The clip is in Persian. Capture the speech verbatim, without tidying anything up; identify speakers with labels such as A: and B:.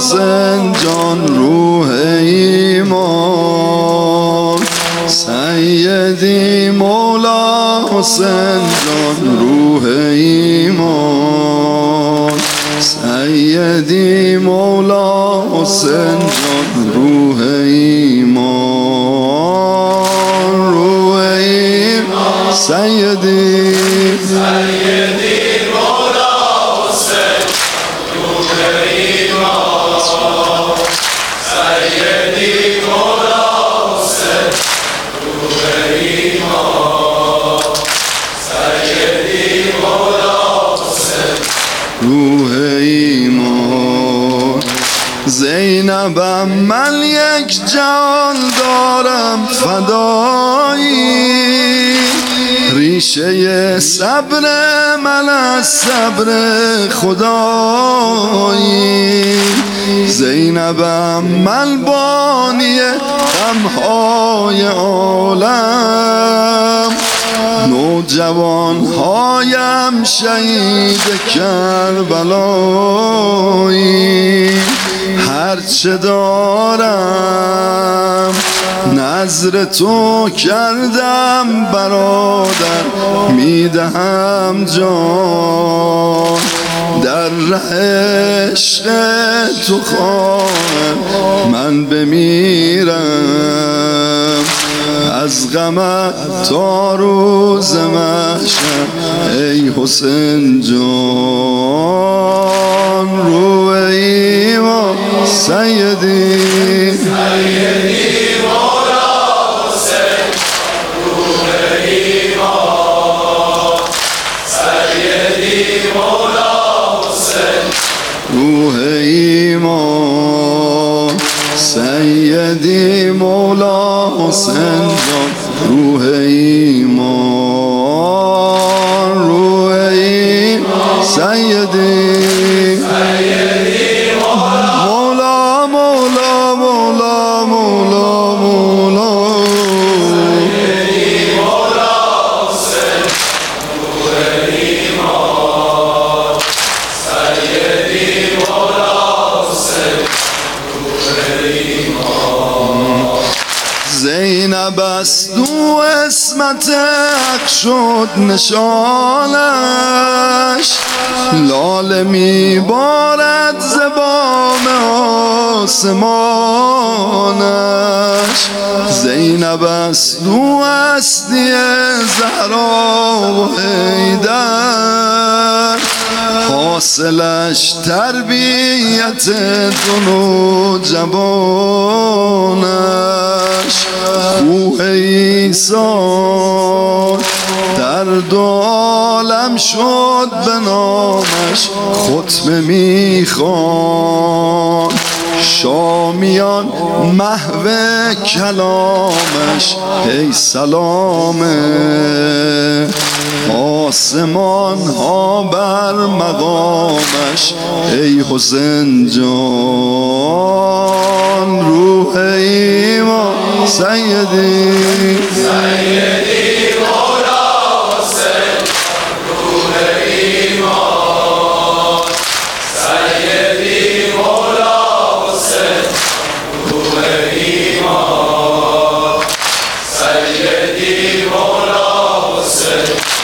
A: حسین جان روح ایمان، سیدی مولا حسین جان روح ایمان، سیدی مولا حسین جان روح ایمان، روح ایمان، سیدی
B: سیدی مولا حسین روح ایمان، سیدی مولا حسین روح ایمان، سیدی مولا حسین
A: روح ایمان. زینبم من یک جان دارم فدایی، ریشه صبر من از صبر خدایی، زینبم من بانی غمهای عالم، نوجوان هایم شهید کربلایی، هرچه دارم نذر تو کردم برادر، میدهم جان در ره عشق تو خواهم من بمیرم، از غمت تا روز محشر ای حسین جان، روح ایمان، سیدی
B: سیدی مولا حسین روح ایمان، سیدی مولا حسین
A: روح ایمان، سیدی مولا حسین جان روح ایمان، روح ایمان، سیدی مولا مولا مولا مولا مولا،
B: سیدی مولا حسین روح ایمان، سیدی مولا حسین روح ایمان.
A: زینب است دو اسمت حق شد نشانش، لاله میبارد ز بام آسمانش، زینب است دو هستی زهرا و حیدر، حاصلش تربیت دو نوجوانش، کوه ایثار در دو عالم شد به نامش ختمه میخوان، شامیان محو کلامش ای سلامه، آسمان ها بر مقامش ای حسین جان، روح ایمان، سیدی
B: سیدی مولا حسین روح ایمان، سیدی مولا حسین روح ایمان، سیدی مولا حسین